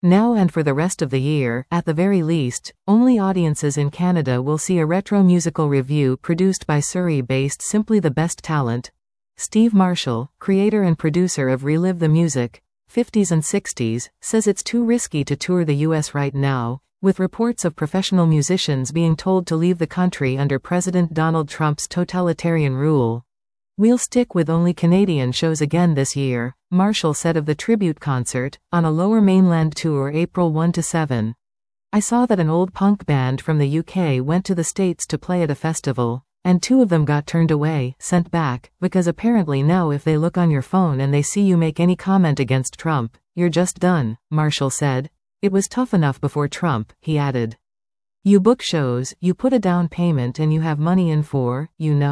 Now and for the rest of the year, at the very least, only audiences in Canada will see a retro musical review produced by Surrey-based Simply the Best Talent. Steve Marshall, creator and producer of Relive the Music, 50s and 60s, says it's too risky to tour the US right now, with reports of professional musicians being told to leave the country under President Donald Trump's totalitarian rule. We'll stick with only Canadian shows again this year, Marshall said of the tribute concert, on a Lower Mainland tour April 1–7. I saw that an old punk band from the UK went to the States to play at a festival, and 2 of them got turned away, sent back, because apparently now if they look on your phone and they see you make any comment against Trump, you're just done, Marshall said. It was tough enough before Trump, he added. You book shows, you put a down payment and you have money in for,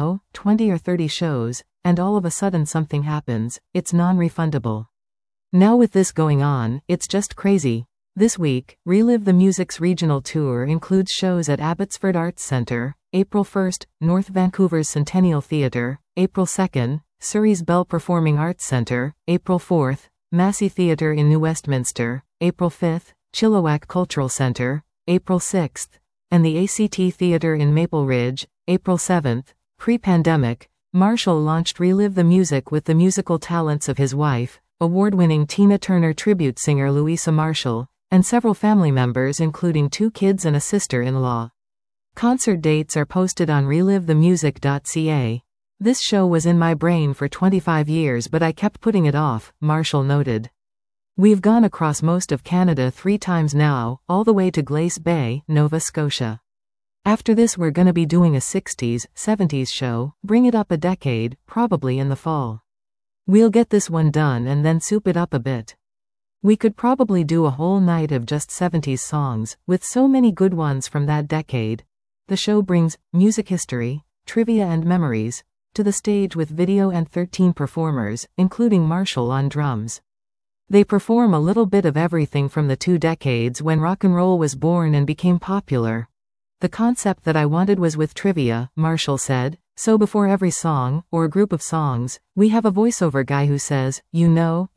20 or 30 shows, and all of a sudden something happens, it's non-refundable. Now with this going on, it's just crazy. This week, Relive the Music's regional tour includes shows at Abbotsford Arts Centre, April 1st, North Vancouver's Centennial Theatre, April 2nd, Surrey's Bell Performing Arts Centre, April 4th, Massey Theatre in New Westminster, April 5th, Chilliwack Cultural Centre, April 6th, and the ACT Theatre in Maple Ridge, April 7th. Pre-pandemic, Marshall launched Relive the Music with the musical talents of his wife, award-winning Tina Turner tribute singer Louisa Marshall, and several family members including 2 kids and a sister-in-law. Concert dates are posted on relivethemusic.ca. This show was in my brain for 25 years but I kept putting it off, Marshall noted. We've gone across most of Canada 3 times now, all the way to Glace Bay, Nova Scotia. After this we're gonna be doing a 60s, 70s show, bring it up a decade, probably in the fall. We'll get this one done and then soup it up a bit. We could probably do a whole night of just 70s songs, with so many good ones from that decade. The show brings music history, trivia and memories to the stage with video and 13 performers, including Marshall on drums. They perform a little bit of everything from the 2 decades when rock and roll was born and became popular. The concept that I wanted was with trivia, Marshall said, so before every song, or group of songs, we have a voiceover guy who says, in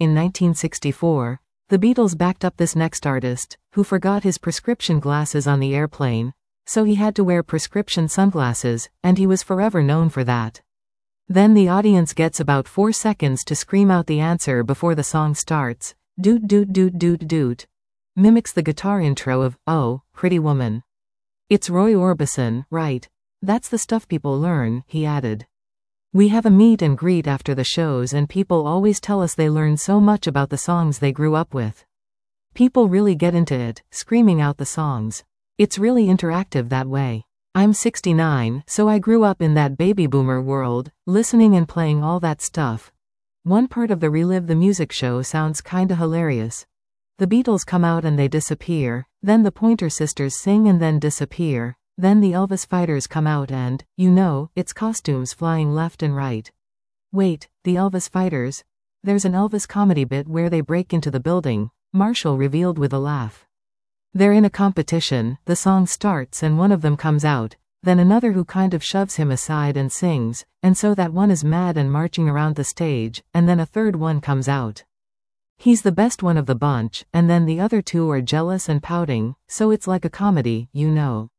1964, the Beatles backed up this next artist, who forgot his prescription glasses on the airplane, so he had to wear prescription sunglasses, and he was forever known for that. Then the audience gets about 4 seconds to scream out the answer before the song starts. Doot doot doot doot doot. Mimics the guitar intro of, Oh, Pretty Woman. It's Roy Orbison, right? That's the stuff people learn, he added. We have a meet and greet after the shows and people always tell us they learn so much about the songs they grew up with. People really get into it, screaming out the songs. It's really interactive that way. I'm 69, so I grew up in that baby boomer world, listening and playing all that stuff. One part of the Relive the Music show sounds kinda hilarious. The Beatles come out and they disappear, then the Pointer Sisters sing and then disappear, then the Elvis Fighters come out and, it's costumes flying left and right. Wait, the Elvis Fighters? There's an Elvis comedy bit where they break into the building, Marshall revealed with a laugh. They're in a competition, the song starts and one of them comes out, then another who kind of shoves him aside and sings, and so that one is mad and marching around the stage, and then a third one comes out. He's the best one of the bunch, and then the other 2 are jealous and pouting, so it's like a comedy,